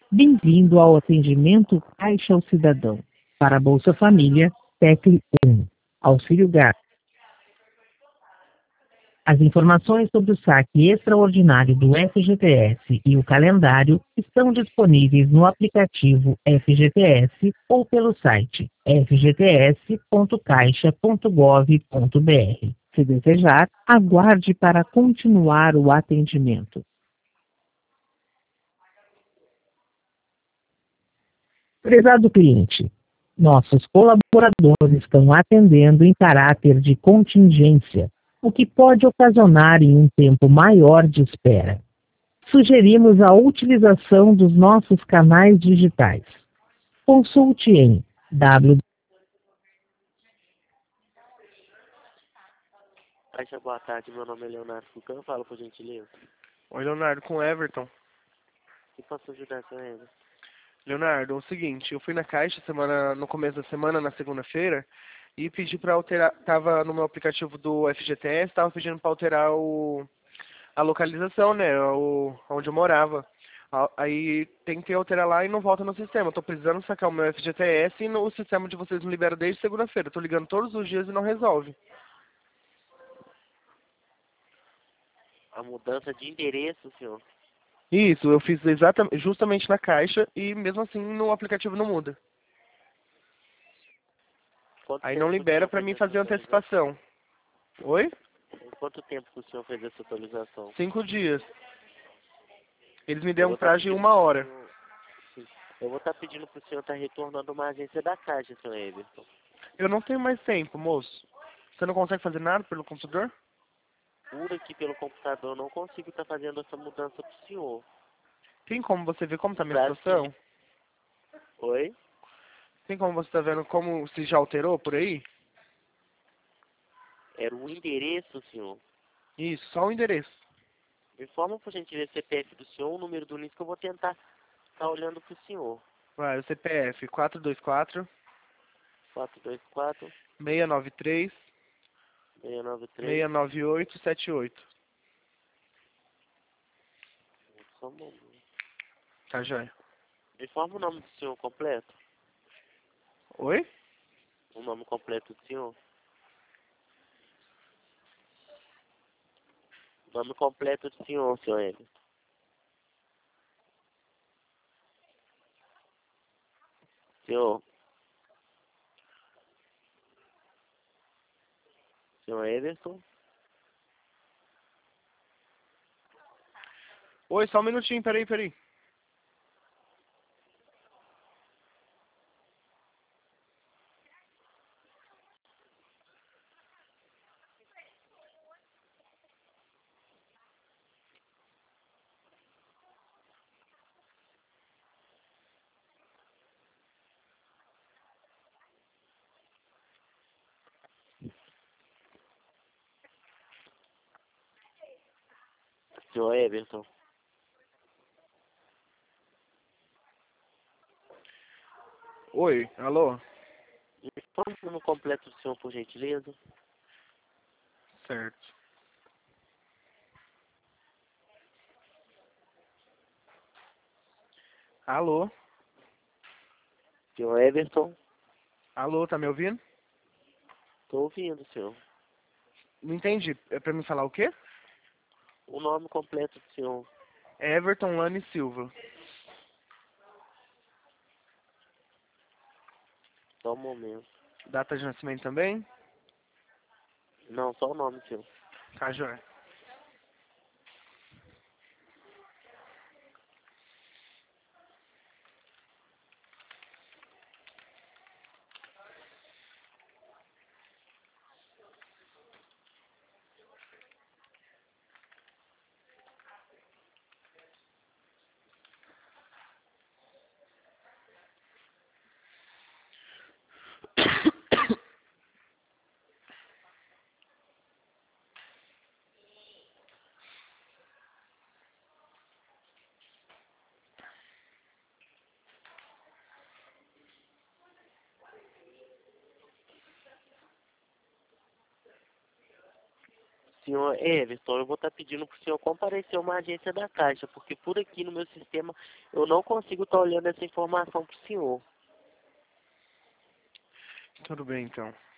Bem-vindo ao atendimento Caixa ao Cidadão. Para a Bolsa Família, tecle 1. Auxílio Gás. As informações sobre o saque extraordinário do FGTS e o calendário estão disponíveis no aplicativo FGTS ou pelo site fgts.caixa.gov.br. Se desejar, aguarde para continuar o atendimento. Prezado cliente, nossos colaboradores estão atendendo em caráter de contingência, o que pode ocasionar em um tempo maior de espera. Sugerimos a utilização dos nossos canais digitais. Consulte em www. Caixa, boa tarde. Meu nome é Leonardo Fucão. Fala, por gentileza. Oi, Leonardo, com o Everton. E posso ajudar com ele? Leonardo, é o seguinte, eu fui na Caixa no começo da semana, na segunda-feira, e pedi para alterar, tava no meu aplicativo do FGTS, tava pedindo para alterar a localização, né, onde eu morava. Aí tentei alterar lá e não volta no sistema. Eu tô precisando sacar o meu FGTS e o sistema de vocês me libera desde segunda-feira. Tô ligando todos os dias e não resolve. A mudança de endereço, senhor. Isso, eu fiz justamente na Caixa e mesmo assim no aplicativo não muda. Quanto Aí tempo não que o libera senhor para fez mim essa fazer atualização? antecipação. Oi? Quanto tempo que o senhor fez essa atualização? 5 dias. Eles me Eu deram vou um estar prazo de pedindo 1 hora. sim. Eu vou estar pedindo pro senhor estar retornando uma agência da Caixa, senhor Everton. Eu não tenho mais tempo, moço. Você não consegue fazer nada pelo computador? Por aqui pelo computador eu não consigo estar fazendo essa mudança pro senhor. Tem como você ver como tá a minha Pra situação? Oi? Tem como você tá vendo como se já alterou por aí? Era o endereço, senhor. Isso, só o endereço. Me informa, por gentileza, o CPF do senhor, o número do NIS que eu vou tentar estar olhando pro senhor. Vai, o CPF 424 424 693 693. 698 78. Só um momento. Tá joia. Me informa o nome do senhor completo. Oi? O nome completo do senhor. O nome completo do senhor, senhor Everton. Senhor. Senhor Everton. Oi, só um minutinho, peraí. Senhor Everton. Oi, alô? Me informa o nome completo do senhor, por gentileza. Certo. Alô? Senhor Everton. Alô, tá me ouvindo? Tô ouvindo, senhor. Não entendi. É pra me falar o quê? O nome completo do senhor. Everton Lane Silva. Só um momento. Data de nascimento também? Não, só o nome, senhor. Tá joia. Senhor Everton, eu vou estar pedindo para o senhor comparecer a uma agência da Caixa, porque por aqui no meu sistema eu não consigo estar olhando essa informação para o senhor. Tudo bem, então.